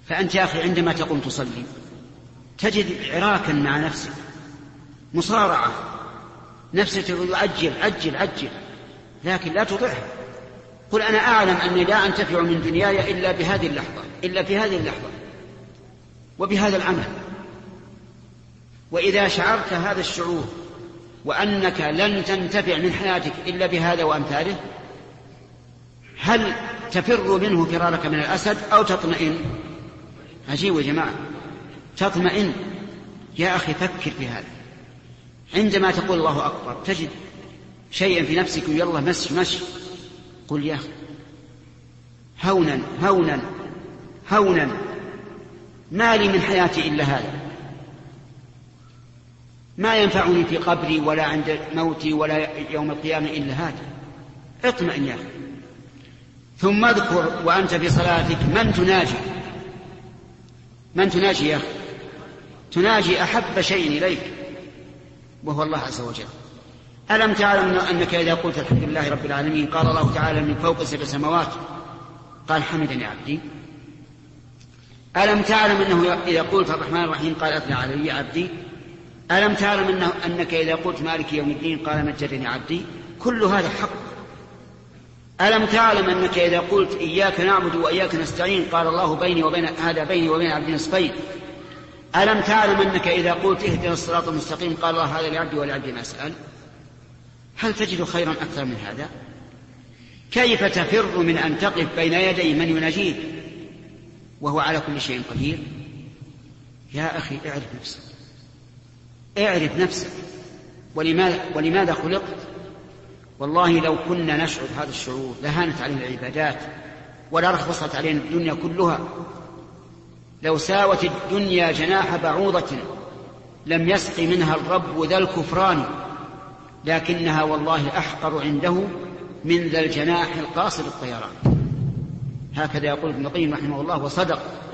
فأنت يا أخي عندما تقوم تصلي تجد عراكا مع نفسك، مصارعة، نفسك تقول عجل عجل عجل، لكن لا تطعها. قل أنا أعلم أني لا أنتفع من دنياي إلا بهذه اللحظة، إلا في هذه اللحظة وبهذا العمل. وإذا شعرت هذا الشعور وأنك لن تنتفع من حياتك إلا بهذا وأمثاله، هل تفر منه فرارك من الأسد أو تطمئن؟ عجيب يا جماعة، تطمئن. يا أخي فكر في هذا. عندما تقول الله أكبر تجد شيئا في نفسك يلا مشي مشي، قل يا أخي هونا هونا هونا، ما لي من حياتي إلا هذا، ما ينفعني في قبري ولا عند موتي ولا يوم القيامة إلا هذا. اطمئن يا أخي. ثم اذكر وأنت في صلاتك من تناجي. من تناجي يا أخي؟ تناجي أحب شيء إليك وهو الله عز وجل. ألم تعلم أنك إذا قلت الحمد لله رب العالمين قال الله تعالى من فوق 7 سماوات قال حمدني عبدي؟ ألم تعلم أنه إذا قلت الرحمن الرحيم قال أثنى علي عبدي؟ ألم تعلم أنك إذا قلت مالك يوم الدين قال مجدني عبدي؟ كل هذا حق. ألم تعلم أنك إذا قلت إياك نعبد وإياك نستعين قال الله بيني وبين عبدي نصفين؟ ألم تعلم أنك إذا قلت اهدنا الصراط المستقيم قال الله هذا لعبدي ولعبدي ما سأل؟ هل تجد خيرا أكثر من هذا؟ كيف تفر من أن تقف بين يدي من يناجيك وهو على كل شيء قدير؟ يا أخي اعرف نفسك، اعرف نفسك. ولماذا خلقت؟ والله لو كنا نشعر هذا الشعور لهانت علينا العبادات ولا رخصت علينا الدنيا كلها. لو ساوت الدنيا جناح بعوضة لم يسق منها الرب ذا الكفران، لكنها والله أحقر عنده من ذا الجناح القاصر الطيران. هكذا يقول ابن القيم رحمه الله وصدق.